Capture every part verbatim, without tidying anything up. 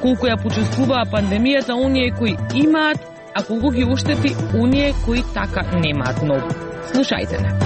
колку ја почувствуваа пандемијата оние кои имаат, а колку ги оштети оние кои така немаат многу. Слушајте не.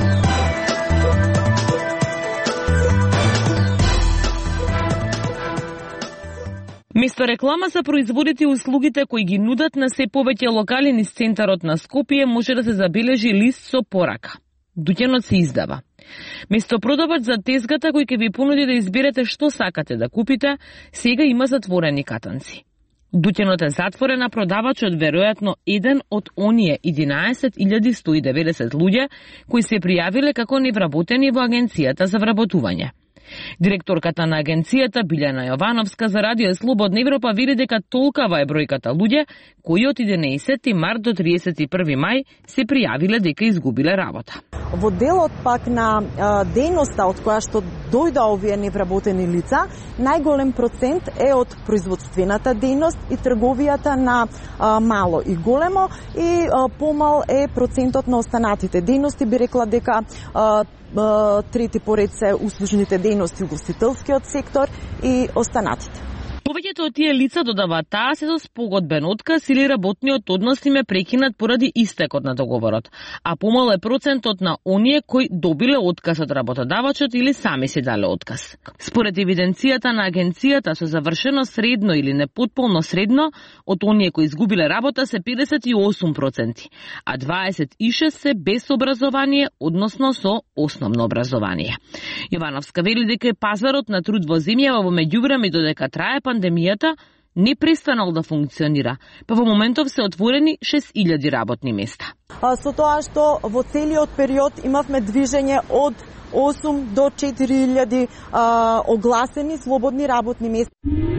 Место реклама за производите и услугите кои ги нудат на се повеќе локали низ центарот на Скопје може да се забележи лист со порака. Дуќанот се издава. Место продавач за тезгата кој ќе ви понуди да изберете што сакате да купите, сега има затворени катанци. Дуќанот е затворен, а продавачот веројатно еден од оние единаесет илјади сто и деветдесет луѓе кои се пријавиле како невработени во Агенцијата за вработување. Директорката на агенцијата Билјана Јовановска за Радио Слободна Европа вели дека толкава е бројката луѓе кои од единаесети март до триесет и први мај се пријавиле дека изгубиле работа. Во делот пак на а, дејноста од која што дојда овие невработени лица, најголем процент е од производствената дејност и трговијата на а, мало и големо и а, помал е процентот на останатите дејности. Би рекла дека а, трети поред се услужните дејности, угостителскиот сектор и останатите. Повеќето од тие лица додаваат таа се со спогодбен отказ или работниот однос им е прекинат поради истекот на договорот, а помал е процентот на оние кои добиле отказ од работодавачот или сами си дале отказ. Според евиденцијата на агенцијата со завршено средно или непотполно средно, од оние кои изгубиле работа се педесет и осум проценти, а дваесет и шест се без образование, односно со основно образование. Јовановска вели дека пазарот на труд во земјава во меѓувреме додека трае пандемијата не престанал да функционира, па во моментов се отворени шест илјади работни места. А, со тоа што во целиот период имавме движење од осум до четири илјади а, огласени слободни работни места.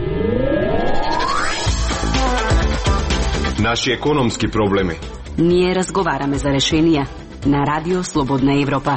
Наши економски проблеми. Ние разговараме за решенија на Радио Слободна Европа.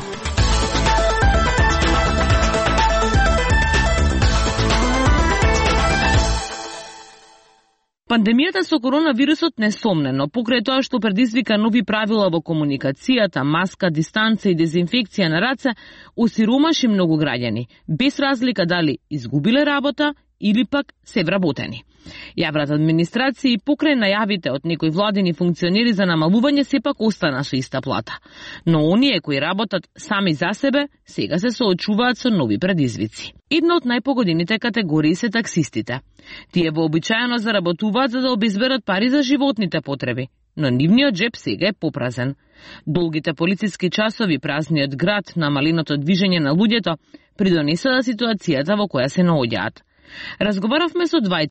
Пандемијата со коронавирусот несомнено, покрај тоа што предизвика нови правила во комуникацијата, маска, дистанца и дезинфекција на раце, осиромаши многу граѓани, без разлика дали изгубиле работа или пак се вработени. Јавната администрација и покрај најавите од некои владини функционери за намалување сепак остана со иста плата. Но оние кои работат сами за себе, сега се соочуваат со нови предизвици. Една од најпогодените категории се таксистите. Тие вообичаено заработуваат за да обезберат пари за животните потреби, но нивниот джеп сега е попразен. Долгите полициски часови, празниот град, намаленото движење на луѓето придонесоа ситуацијата во која се наоѓаат. Разговаравме со двајца